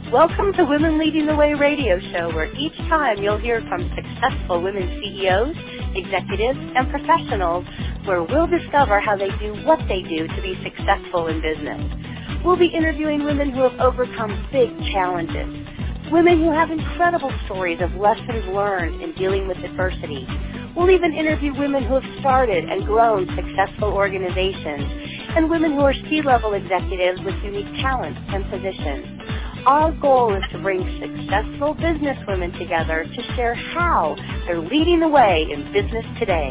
Welcome to Women Leading the Way radio show, where each time you'll hear from successful women CEOs, executives, and professionals, where we'll discover how they do what they do to be successful in business. We'll be interviewing women who have overcome big challenges, women who have incredible stories of lessons learned in dealing with adversity. We'll even interview women who have started and grown successful organizations, and women who are C-level executives with unique talents and positions. Our goal is to bring successful business women together to share how they're leading the way in business today.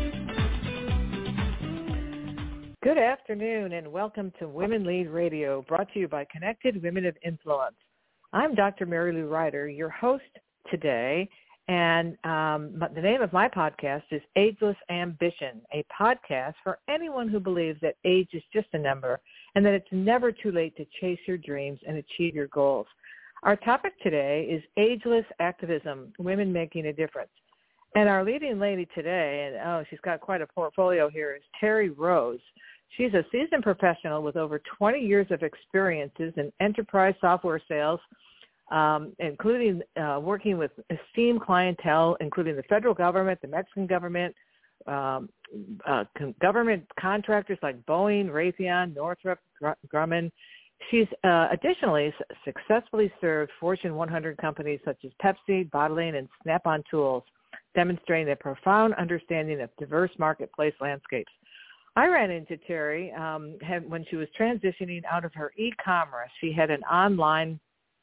Good afternoon and welcome to Women Lead Radio, brought to you by Connected Women of Influence. I'm Dr. Mary Lou Ryder, your host today, and the name of my podcast is Ageless Ambition, a podcast for anyone who believes that age is just a number and that it's never too late to chase your dreams and achieve your goals. Our topic today is ageless activism, women making a difference. And our leading lady today, and she's got quite a portfolio here, is Terry Rose. She's a seasoned professional with over 20 years of experiences in enterprise software sales, including working with esteemed clientele, including the federal government, the Mexican government, government contractors like Boeing, Raytheon, Northrop Grumman. She's additionally successfully served Fortune 100 companies such as Pepsi, Bottling, and Snap-on Tools, demonstrating a profound understanding of diverse marketplace landscapes. I ran into Terry when she was transitioning out of her e-commerce. She had an online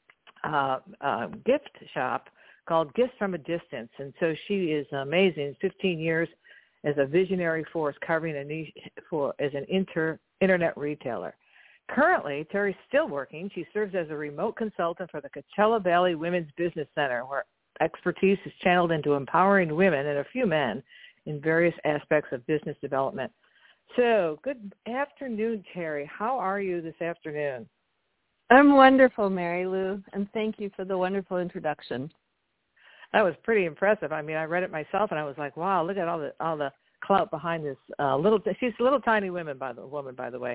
gift shop called Gifts from a Distance, and so she is amazing. 15 years as a visionary force covering a niche as an internet retailer. Currently, Terry's still working. She serves as a remote consultant for the Coachella Valley Women's Business Center, where expertise is channeled into empowering women and a few men in various aspects of business development. So, good afternoon, Terry. How are you this afternoon? I'm wonderful, Mary Lou, and thank you for the wonderful introduction. That was pretty impressive. I mean, I read it myself, and I was like, "Wow, look at all the clout behind this little." She's a little tiny woman, by the way.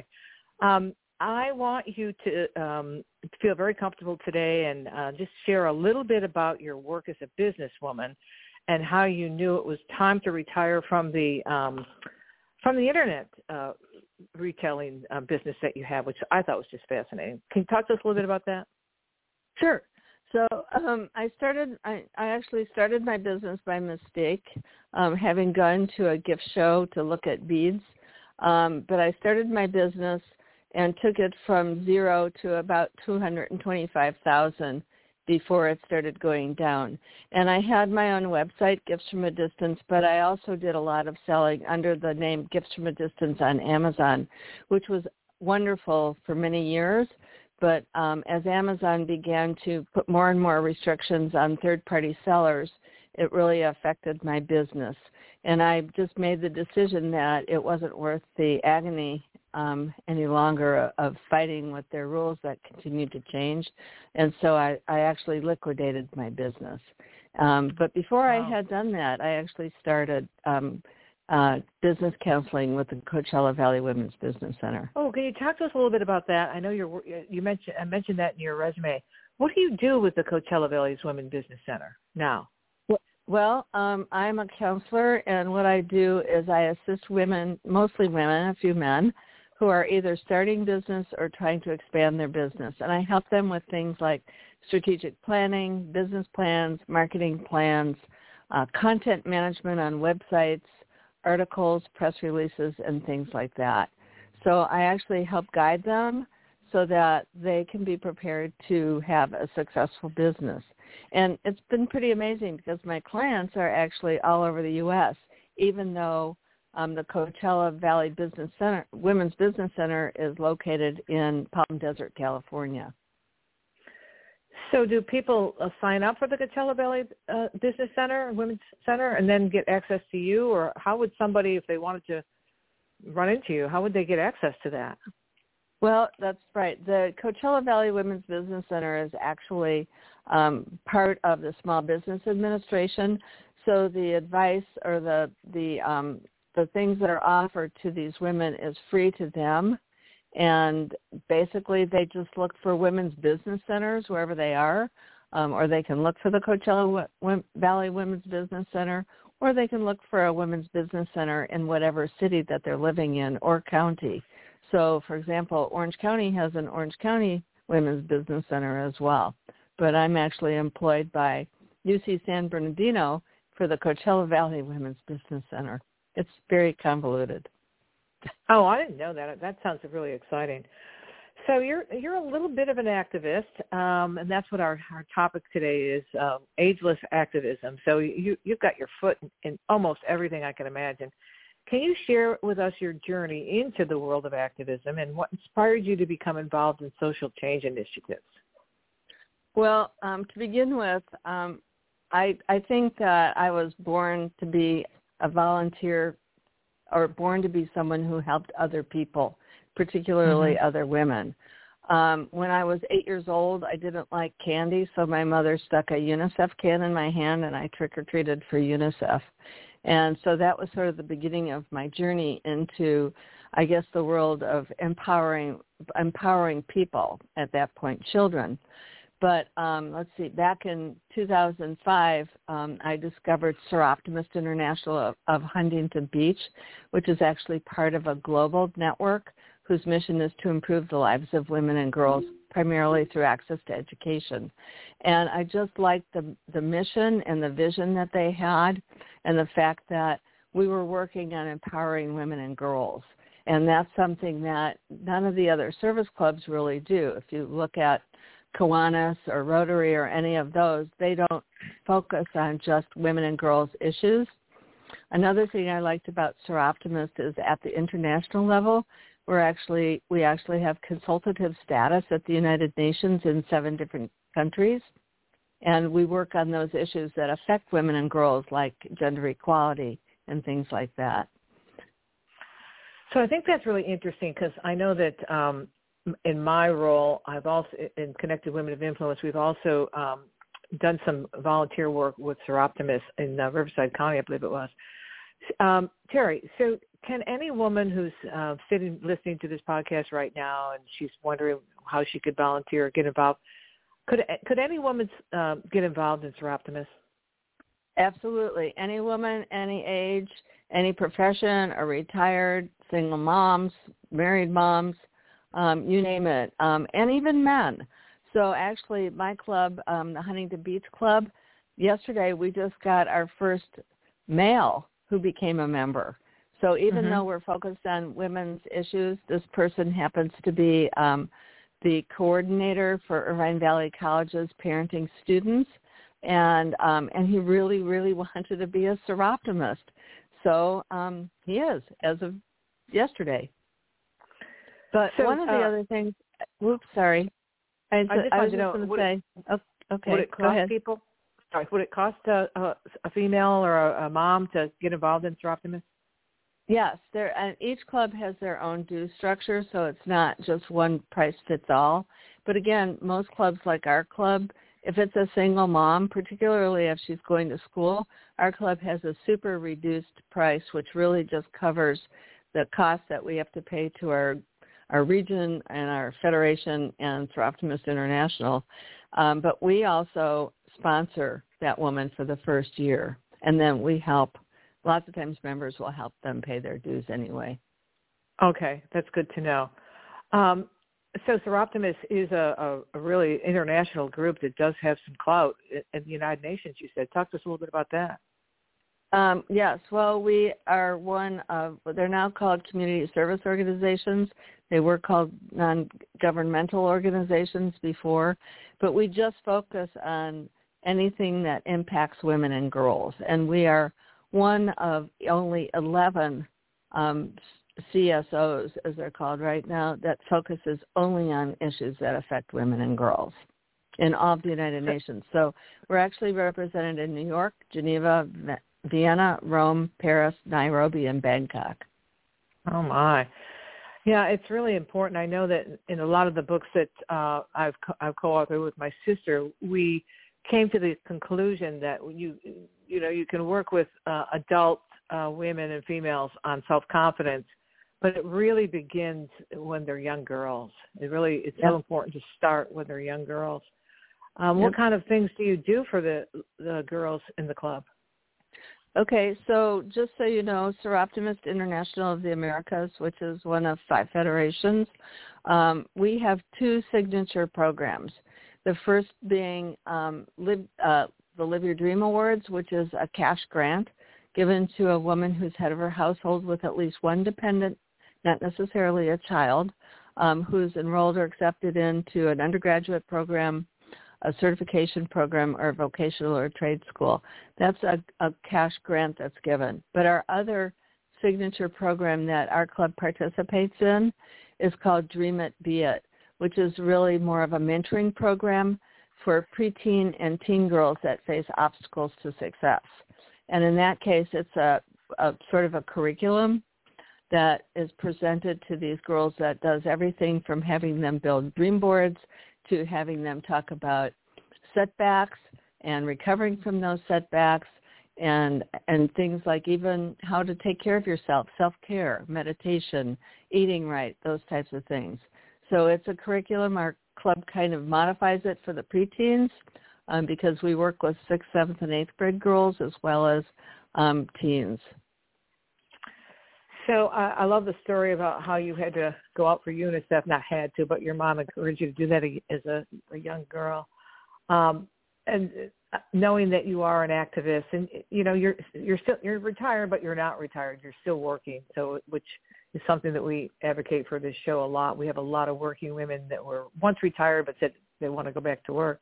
I want you to feel very comfortable today and just share a little bit about your work as a businesswoman and how you knew it was time to retire from the internet retailing business that you have, which I thought was just fascinating. Can you talk to us a little bit about that? Sure. So I actually started my business by mistake, having gone to a gift show to look at beads. But I started my business and took it from zero to about $225,000 before it started going down. And I had my own website, Gifts from a Distance, but I also did a lot of selling under the name Gifts from a Distance on Amazon, which was wonderful for many years. But as Amazon began to put more and more restrictions on third-party sellers, it really affected my business. And I just made the decision that it wasn't worth the agony any longer of fighting with their rules that continued to change. And so I actually liquidated my business. But before I had done that, I actually started business counseling with the Coachella Valley Women's Business Center. Oh, can you talk to us a little bit about that? I know I mentioned that in your resume. What do you do with the Coachella Valley Women's Business Center now? Well, I'm a counselor, and what I do is I assist women, mostly women, a few men, who are either starting business or trying to expand their business. And I help them with things like strategic planning, business plans, marketing plans, content management on websites, articles, press releases, and things like that. So I actually help guide them so that they can be prepared to have a successful business. And it's been pretty amazing because my clients are actually all over the U.S., even though the Coachella Valley Business Center, Women's Business Center, is located in Palm Desert, California. So do people sign up for the Coachella Valley Business Center, Women's Center, and then get access to you? Or how would somebody, if they wanted to run into you, how would they get access to that? Well, that's right. The Coachella Valley Women's Business Center is actually part of the Small Business Administration. So the advice or the things that are offered to these women is free to them. And basically they just look for women's business centers wherever they are, or they can look for the Coachella Valley Women's Business Center, or they can look for a women's business center in whatever city that they're living in or county. So, for example, Orange County has an Orange County Women's Business Center as well. But I'm actually employed by UC San Bernardino for the Coachella Valley Women's Business Center. It's very convoluted. Oh, I didn't know that. That sounds really exciting. So you're a little bit of an activist, and that's what our topic today is, ageless activism. So you've got your foot in almost everything I can imagine. Can you share with us your journey into the world of activism and what inspired you to become involved in social change initiatives? Well, to begin with, I think that I was born to be a volunteer, or born to be someone who helped other people, particularly other women. When I was 8 years old, I didn't like candy, so my mother stuck a UNICEF can in my hand, and I trick-or-treated for UNICEF. And so that was sort of the beginning of my journey into, I guess, the world of empowering people, at that point, children. But let's see, back in 2005, I discovered Seroptimist International of Huntington Beach, which is actually part of a global network whose mission is to improve the lives of women and girls, primarily through access to education. And I just liked the mission and the vision that they had, and the fact that we were working on empowering women and girls. And that's something that none of the other service clubs really do. If you look at Kiwanis or Rotary or any of those, they don't focus on just women and girls issues. Another thing I liked about Seroptimist is at the international level, we actually have consultative status at the United Nations in 7 different countries, and we work on those issues that affect women and girls, like gender equality and things like that. So I think that's really interesting, because I know that in my role, I've also, in Connected Women of Influence, we've also done some volunteer work with Seroptimist in Riverside County, I believe it was. Terry, so can any woman who's listening to this podcast right now, and she's wondering how she could volunteer or get involved, could any woman get involved in Seroptimist? Absolutely. Any woman, any age, any profession, or retired, single moms, married moms, you name it, and even men. So actually my club, the Huntington Beach Club, yesterday we just got our first male who became a member. So even though we're focused on women's issues, this person happens to be the coordinator for Irvine Valley College's parenting students, and he really, really wanted to be a Seroptimist. So he is, as of yesterday. But so, one of the other things, sorry. I was just going to say, okay, would it cost people? Sorry, would it cost a female or a mom to get involved in Seroptimist? Yes, and each club has their own due structure, so it's not just one price fits all. But again, most clubs like our club, if it's a single mom, particularly if she's going to school, our club has a super reduced price, which really just covers the cost that we have to pay to our region and our federation and Seroptimist International. But we also sponsor that woman for the first year, and then we help. Lots of times members will help them pay their dues anyway. Okay, that's good to know. So Seroptimist is a really international group that does have some clout in the United Nations, you said. Talk to us a little bit about that. Yes, well, we are one of, they're now called community service organizations. They were called non-governmental organizations before, but we just focus on anything that impacts women and girls. And we are one of only 11 CSOs, as they're called right now, that focuses only on issues that affect women and girls in all of the United Nations. So we're actually represented in New York, Geneva, Vienna, Rome, Paris, Nairobi, and Bangkok. Oh, my. Yeah, it's really important. I know that in a lot of the books that I've co-authored with my sister, we came to the conclusion that you can work with adult women and females on self-confidence, but it really begins when they're young girls. It's so important to start when they're young girls. What kind of things do you do for the girls in the club? Okay, so just so you know, Seroptimist International of the Americas, which is one of 5 federations, we have 2 signature programs. The first being the Live Your Dream Awards, which is a cash grant given to a woman who's head of her household with at least one dependent, not necessarily a child, who's enrolled or accepted into an undergraduate program, a certification program, or a vocational or trade school. That's a cash grant that's given. But our other signature program that our club participates in is called Dream It, Be It, which is really more of a mentoring program for preteen and teen girls that face obstacles to success. And in that case, it's a sort of a curriculum that is presented to these girls that does everything from having them build dream boards to having them talk about setbacks and recovering from those setbacks and things like even how to take care of yourself, self-care, meditation, eating right, those types of things. So it's a curriculum. Our club kind of modifies it for the preteens because we work with 6th, 7th, and 8th grade girls as well as teens. So I love the story about how you had to go out for UNICEF, not had to, but your mom encouraged you to do that as a young girl. And knowing that you are an activist and, you know, you're retired, but you're not retired. You're still working. So, which is something that we advocate for this show a lot. We have a lot of working women that were once retired, but said they want to go back to work.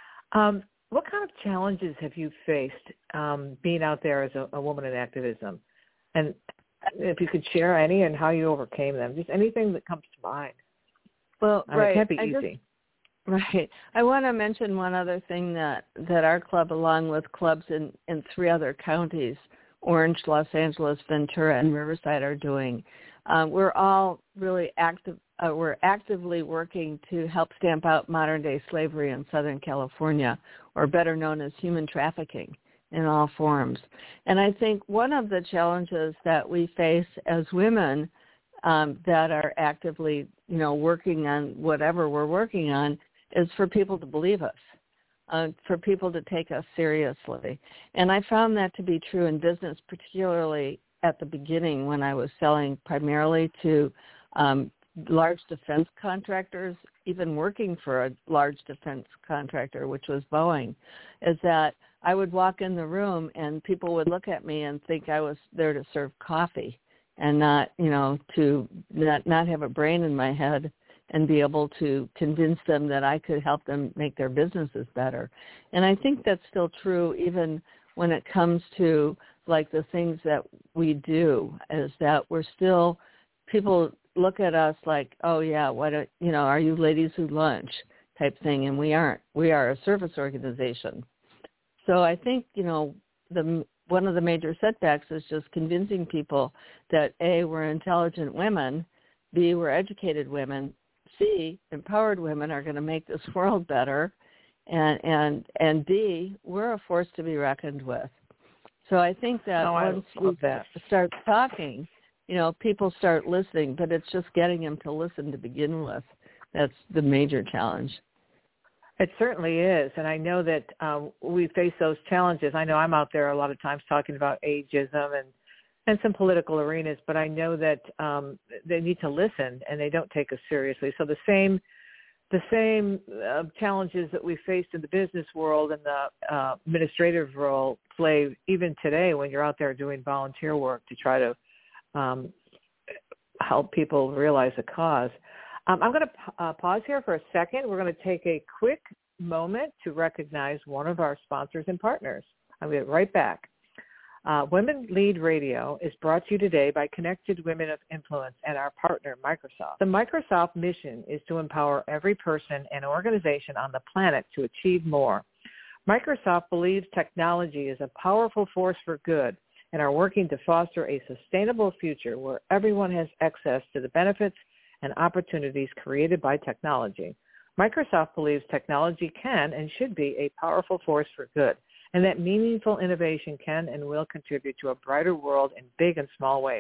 What kind of challenges have you faced being out there as a woman in activism? And if you could share any and how you overcame them, just anything that comes to mind. Well, right. It can't be easy. Right. I want to mention one other thing that our club, along with clubs in 3 other counties, Orange, Los Angeles, Ventura, and Riverside, are doing. We're all really active. We're actively working to help stamp out modern-day slavery in Southern California, or better known as human trafficking in all forms. And I think one of the challenges that we face as women that are actively, you know, working on whatever we're working on is for people to believe us, for people to take us seriously. And I found that to be true in business, particularly at the beginning when I was selling primarily to large defense contractors, even working for a large defense contractor, which was Boeing, is that I would walk in the room and people would look at me and think I was there to serve coffee and not, you know, to not have a brain in my head and be able to convince them that I could help them make their businesses better. And I think that's still true even when it comes to like the things that we do, is that we're still, people look at us like, oh yeah, are you ladies who lunch type thing, and we aren't. We are a service organization. So I think, you know, one of the major setbacks is just convincing people that A, we're intelligent women, B, we're educated women, C, empowered women are going to make this world better, and D, we're a force to be reckoned with. So I think that once we start talking, you know, people start listening, but it's just getting them to listen to begin with. That's the major challenge. It certainly is, and I know that we face those challenges. I know I'm out there a lot of times talking about ageism and some political arenas, but I know that they need to listen, and they don't take us seriously. So the same challenges that we faced in the business world and the administrative role play even today when you're out there doing volunteer work to try to help people realize a cause. I'm going to pause here for a second. We're going to take a quick moment to recognize one of our sponsors and partners. I'll be right back. Women Lead Radio is brought to you today by Connected Women of Influence and our partner, Microsoft. The Microsoft mission is to empower every person and organization on the planet to achieve more. Microsoft believes technology is a powerful force for good and are working to foster a sustainable future where everyone has access to the benefits and opportunities created by technology. Microsoft believes technology can and should be a powerful force for good, and that meaningful innovation can and will contribute to a brighter world in big and small ways.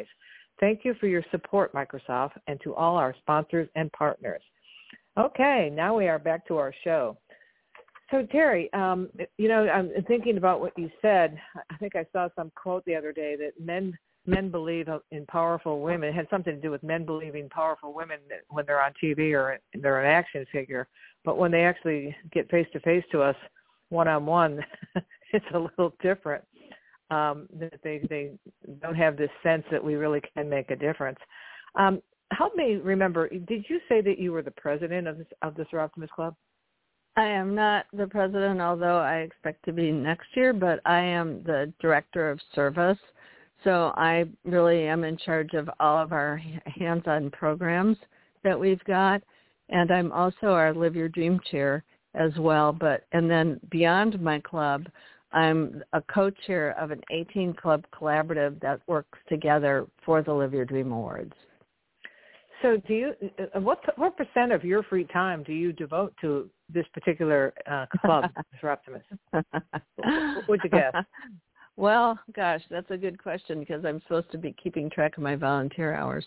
Thank you for your support, Microsoft, and to all our sponsors and partners. Okay, now we are back to our show. So, Terry, I'm thinking about what you said. I think I saw some quote the other day that men believe in powerful women. It had something to do with men believing powerful women when they're on TV or they're an action figure. But when they actually get face-to-face to us, one-on-one, it's a little different. That they don't have this sense that we really can make a difference. Help me remember, did you say that you were the president of the Soroptimist Club? I am not the president, although I expect to be next year, but I am the director of service. So I really am in charge of all of our hands-on programs that we've got. And I'm also our Live Your Dream chair as well. And then beyond my club, I'm a co-chair of an 18-club collaborative that works together for the Live Your Dream Awards. So do you? What percent of your free time do you devote to this particular club, Soroptimist? What would you guess? Well, gosh, that's a good question because I'm supposed to be keeping track of my volunteer hours.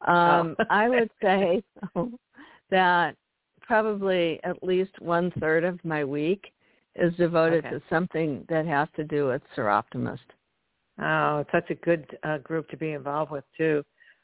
I would say that probably at least 1/3 of my week is devoted to something that has to do with Soroptimist. Oh, it's such a good group to be involved with, too.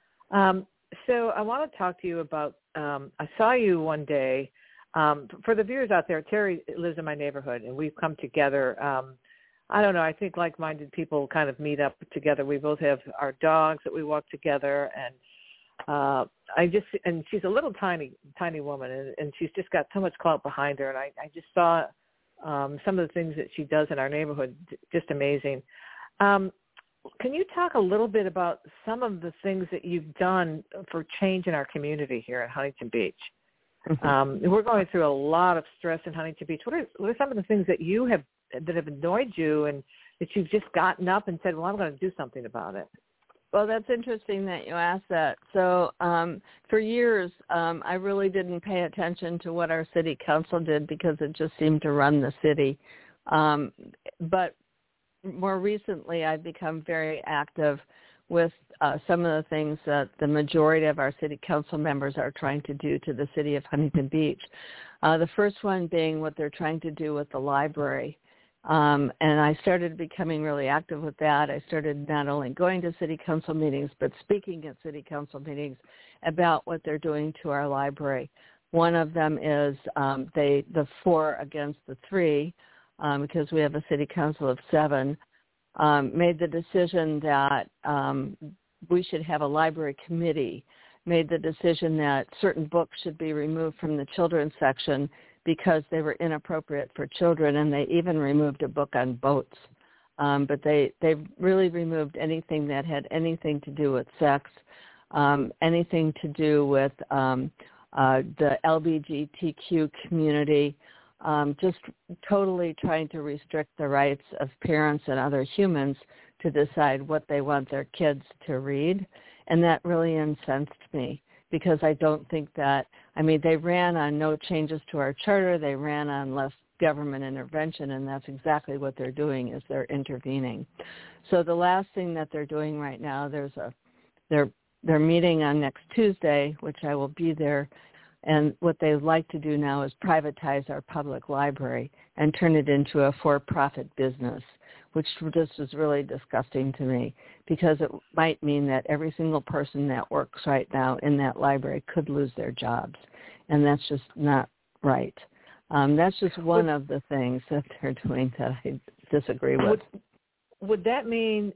So I want to talk to you about, I saw you one day. For the viewers out there, Terry lives in my neighborhood, and we've come together. I don't know, I think like-minded people kind of meet up together. We both have our dogs that we walk together, and and she's a little tiny woman, and she's just got so much clout behind her, and I just saw some of the things that she does in our neighborhood, just amazing. Can you talk a little bit about some of the things that you've done for change in our community here at Huntington Beach? We're going through a lot of stress in Huntington Beach. What are some of the things that that have annoyed you and that you've just gotten up and said, well, I'm going to do something about it? Well, that's interesting that you asked that. So for years, I really didn't pay attention to what our city council did because it just seemed to run the city. But more recently, I've become very active with some of the things that the majority of our city council members are trying to do to the city of Huntington Beach. The first one being what they're trying to do with the library. And I started becoming really active with that. I started not only going to city council meetings, but speaking at city council meetings about what they're doing to our library. One of them is the 4 against the 3, because we have a city council of 7, made the decision that we should have a library committee, made the decision that certain books should be removed from the children's section because they were inappropriate for children, and they even removed a book on boats. But they really removed anything that had anything to do with sex, anything to do with the LGBTQ community, just totally trying to restrict the rights of parents and other humans to decide what they want their kids to read. And that really incensed me because I don't think that, they ran on no changes to our charter. They ran on less government intervention, and that's exactly what they're doing is they're intervening. So the last thing that they're doing right now, they're meeting on next Tuesday, which I will be there. And what they like to do now is privatize our public library and turn it into a for-profit business, which just is really disgusting to me because it might mean that every single person that works right now in that library could lose their jobs. And that's just not right. That's just one of the things that they're doing that I disagree with. Would that mean,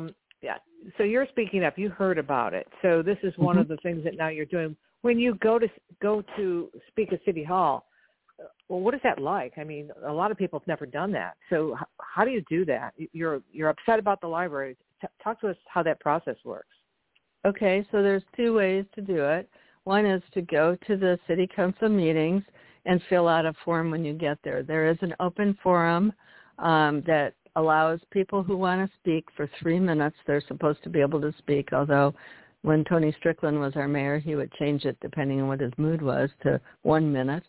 so you're speaking up, you heard about it. So this is one of the things that now you're doing. When you go to speak at City Hall, well, what is that like? A lot of people have never done that. So how do you do that? You're upset about the library. Talk to us how that process works. Okay, so there's 2 ways to do it. One is to go to the city council meetings and fill out a form when you get there. There is an open forum that allows people who want to speak for 3 minutes. They're supposed to be able to speak, although when Tony Strickland was our mayor, he would change it depending on what his mood was to 1 minute.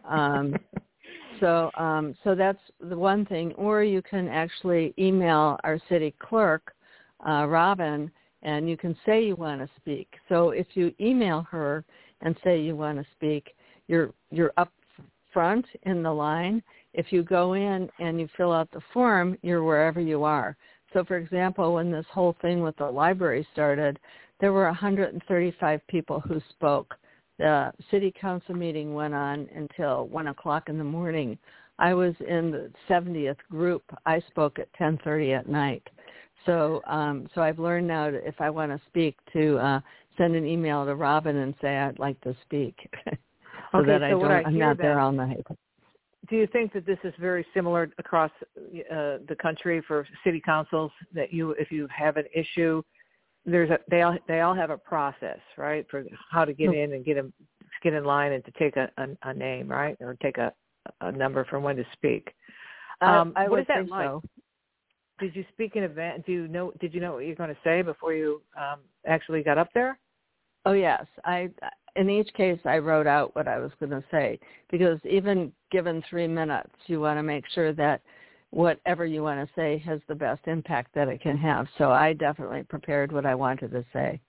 So that's the one thing. Or you can actually email our city clerk, Robin, and you can say you want to speak. So if you email her and say you want to speak, you're up front in the line. If you go in and you fill out the form, you're wherever you are. So, for example, when this whole thing with the library started, there were 135 people who spoke. The city council meeting went on until 1 o'clock in the morning. I was in the 70th group. I spoke at 10:30 at night. So I've learned now that if I want to speak, to send an email to Robin and say I'd like to speak, so that I'm not there all night. Do you think that this is very similar across the country for city councils, that if you have an issue, they all have a process, right, for how to get in and get in line and to take a name, right, or take a number from when to speak. What is that like? So. Did you speak in advance? Did you know what you're going to say before you actually got up there? Oh yes, in each case I wrote out what I was going to say, because even given 3 minutes, you want to make sure that whatever you want to say has the best impact that it can have. So I definitely prepared what I wanted to say.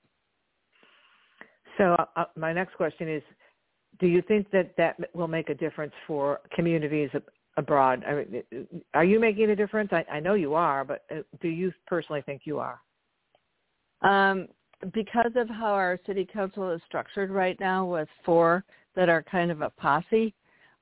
So my next question is, do you think that will make a difference for communities abroad? I mean, are you making a difference? I know you are, but do you personally think you are? Because of how our city council is structured right now, with 4 that are kind of a posse,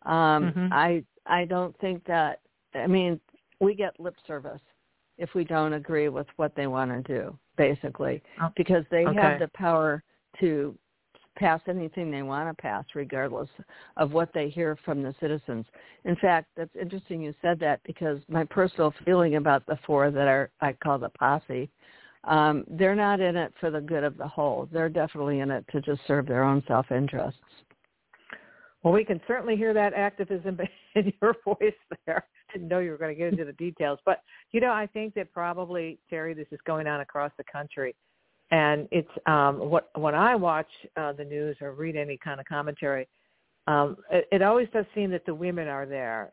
I don't think that, I mean, we get lip service if we don't agree with what they want to do, basically, because they have the power to pass anything they want to pass, regardless of what they hear from the citizens. In fact, that's interesting you said that, because my personal feeling about the 4 that I call the posse, they're not in it for the good of the whole. They're definitely in it to just serve their own self-interests. Well, we can certainly hear that activism in your voice there. Didn't know you were going to get into the details. But, I think that probably, Terry, this is going on across the country. And it's when I watch the news or read any kind of commentary, it always does seem that the women are there.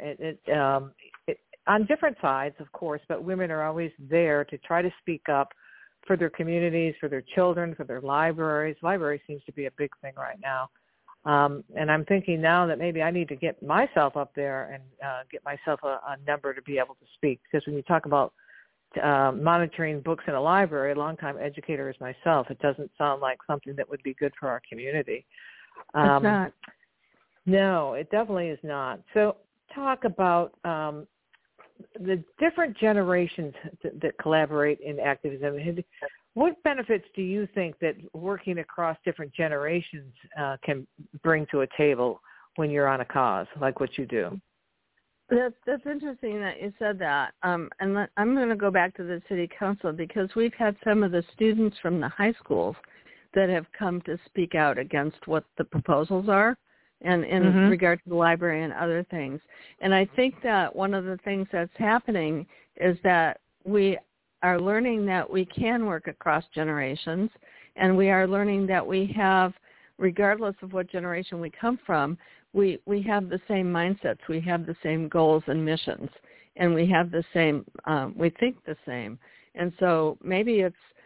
On different sides, of course, but women are always there to try to speak up for their communities, for their children, for their libraries. Library seems to be a big thing right now. And I'm thinking now that maybe I need to get myself up there and get myself a number to be able to speak. Because when you talk about monitoring books in a library, a longtime educator as myself, it doesn't sound like something that would be good for our community. It's not. No, it definitely is not. So talk about the different generations that collaborate in activism. What benefits do you think that working across different generations can bring to a table when you're on a cause like what you do? That's interesting that you said that. And I'm going to go back to the city council, because we've had some of the students from the high schools that have come to speak out against what the proposals are, and in regard to the library and other things. And I think that one of the things that's happening is that we are learning that we can work across generations, and we are learning that we have, regardless of what generation we come from, we have the same mindsets, we have the same goals and missions, and we have the same, we think the same. And so maybe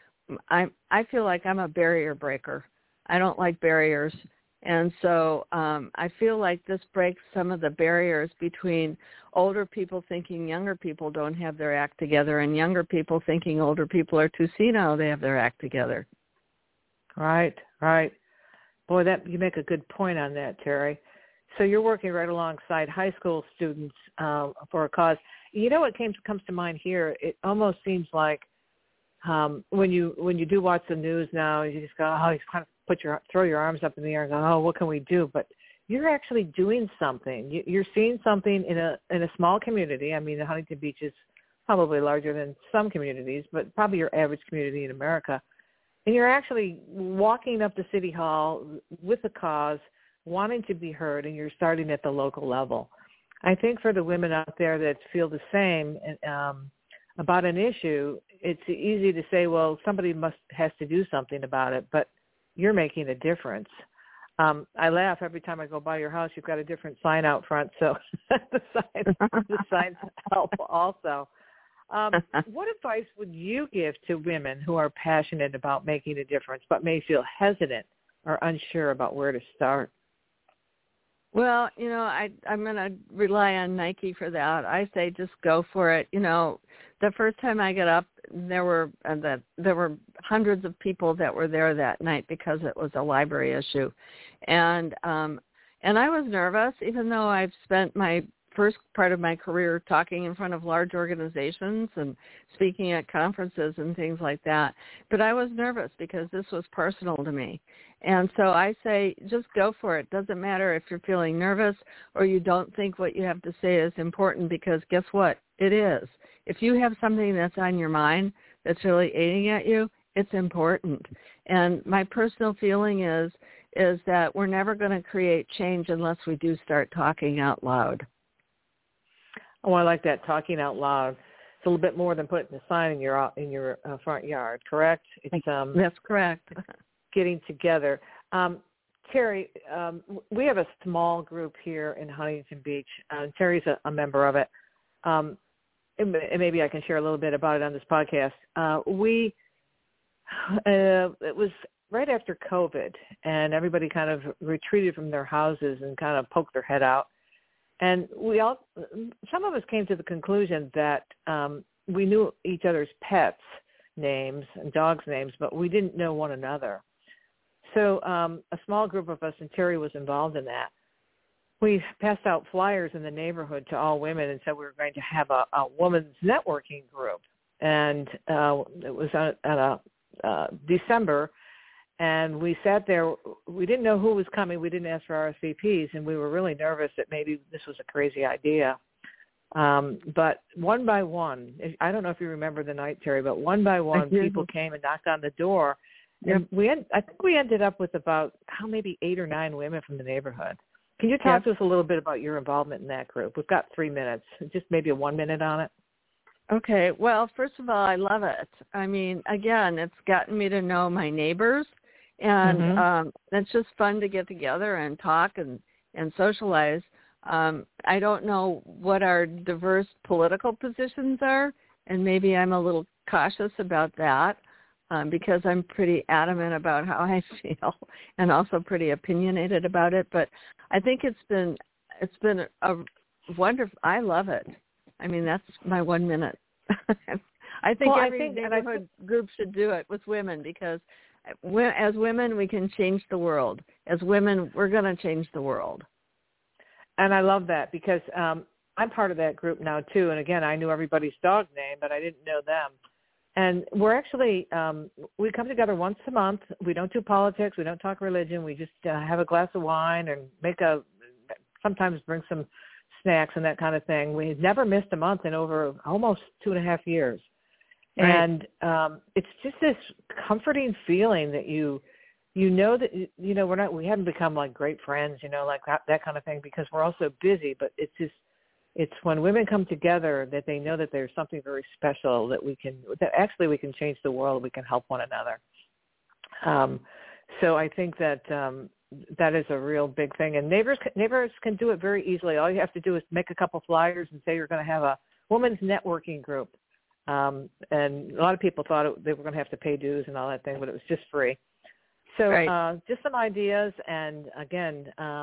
I feel like I'm a barrier breaker. I don't like barriers. And so I feel like this breaks some of the barriers between older people thinking younger people don't have their act together, and younger people thinking older people are too senile, they have their act together. Right. Boy, you make a good point on that, Terry. So you're working right alongside high school students for a cause. You know what comes to mind here? It almost seems like when you do watch the news now, you just go, oh, you kind of throw your arms up in the air and go, oh, what can we do? But you're actually doing something. You're seeing something in a small community. I mean, Huntington Beach is probably larger than some communities, but probably your average community in America. And you're actually walking up to City Hall with a cause, wanting to be heard, and you're starting at the local level. I think for the women out there that feel the same about an issue, it's easy to say, well, somebody has to do something about it, but you're making a difference. I laugh every time I go by your house. You've got a different sign out front, so the signs help also. What advice would you give to women who are passionate about making a difference but may feel hesitant or unsure about where to start? Well, I'm going to rely on Nike for that. I say just go for it. The first time I got up, there were hundreds of people that were there that night because it was a library issue, and I was nervous, even though I've spent my first part of my career talking in front of large organizations and speaking at conferences and things like that. But I was nervous because this was personal to me. And so I say, just go for it. Doesn't matter if you're feeling nervous or you don't think what you have to say is important, because guess what? It is. If you have something that's on your mind that's really aiding at you, it's important. And my personal feeling is that we're never going to create change unless we do start talking out loud. Oh, I like that, talking out loud. It's a little bit more than putting a sign in your front yard, correct? It's that's correct. Getting together. Terry, we have a small group here in Huntington Beach. Terry's a member of it. And maybe I can share a little bit about it on this podcast. It was right after COVID, and everybody kind of retreated from their houses and kind of poked their head out. And some of us came to the conclusion that we knew each other's pets' names and dogs' names, but we didn't know one another. So a small group of us, and Terry was involved in that, we passed out flyers in the neighborhood to all women and said we were going to have a women's networking group. And it was at December. And we sat there. We didn't know who was coming. We didn't ask for RSVPs, and we were really nervous that maybe this was a crazy idea. But one by one, I don't know if you remember the night, Terry, but one by one, people came and knocked on the door. And I think we ended up with about maybe 8 or 9 women from the neighborhood. Can you talk to us a little bit about your involvement in that group? We've got 3 minutes, just maybe a 1 minute on it. Okay. Well, first of all, I love it. I mean, again, it's gotten me to know my neighbors. And it's just fun to get together and talk and socialize. I don't know what our diverse political positions are, and maybe I'm a little cautious about that because I'm pretty adamant about how I feel and also pretty opinionated about it. But I think it's been a wonderful. I love it. I mean, that's my 1 minute. I think every neighborhood group should do it with women, because as women, we can change the world. As women, we're going to change the world. And I love that, because I'm part of that group now, too. And, again, I knew everybody's dog name, but I didn't know them. And we're actually we come together once a month. We don't do politics. We don't talk religion. We just have a glass of wine and sometimes bring some snacks and that kind of thing. We never missed a month in over almost 2.5 years. Right. And it's just this comforting feeling that you know that, we haven't become like great friends, like that kind of thing, because we're all so busy. But it's when women come together that they know that there's something very special that we can change the world. We can help one another. So I think that that is a real big thing. And neighbors can do it very easily. All you have to do is make a couple flyers and say you're going to have a women's networking group. And a lot of people thought they were going to have to pay dues and all that thing, but it was just free. So just some ideas. And, again,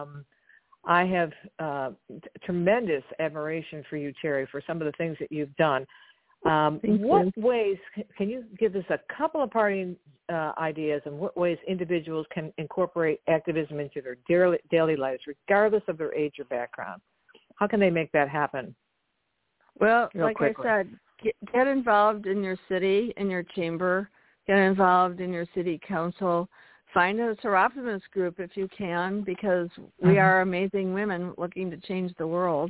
I have tremendous admiration for you, Terry, for some of the things that you've done. What ways can you give us a couple of parting ideas, and what ways individuals can incorporate activism into their daily lives, regardless of their age or background? How can they make that happen? Well, like I said, get involved in your city, in your chamber. Get involved in your city council. Find a Seroptimus group if you can, because we are amazing women looking to change the world,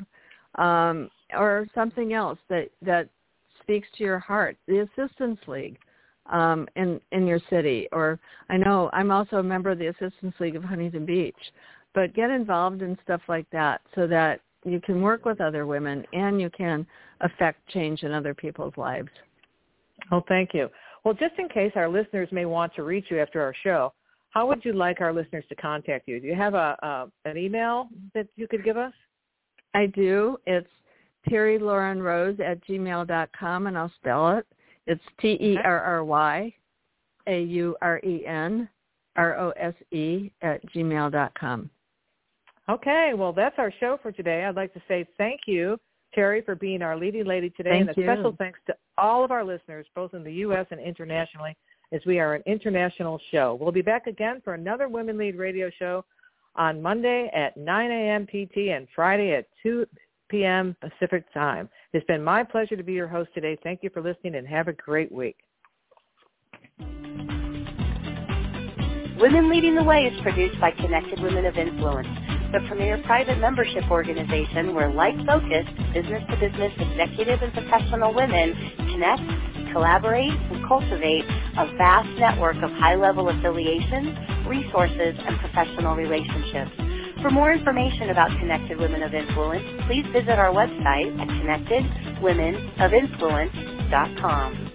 or something else that speaks to your heart. The Assistance League in your city, or I know I'm also a member of the Assistance League of Huntington Beach. But get involved in stuff like that so that you can work with other women and you can affect change in other people's lives. Oh, thank you. Well, just in case our listeners may want to reach you after our show, how would you like our listeners to contact you? Do you have an email that you could give us? I do. It's terrylaurenrose@gmail.com, and I'll spell it. It's TerryLaurenRose@gmail.com. Okay, well, that's our show for today. I'd like to say thank you, Terry, for being our leading lady today. Thank and a you. special thanks to all of our listeners, both in the U.S. and internationally, as we are an international show. We'll be back again for another Women Lead Radio show on Monday at 9 a.m. PT and Friday at 2 p.m. Pacific time. It's been my pleasure to be your host today. Thank you for listening, and have a great week. Women Leading the Way is produced by Connected Women of Influence, the premier private membership organization where like-focused, business-to-business executive and professional women connect, collaborate, and cultivate a vast network of high-level affiliations, resources, and professional relationships. For more information about Connected Women of Influence, please visit our website at connectedwomenofinfluence.com.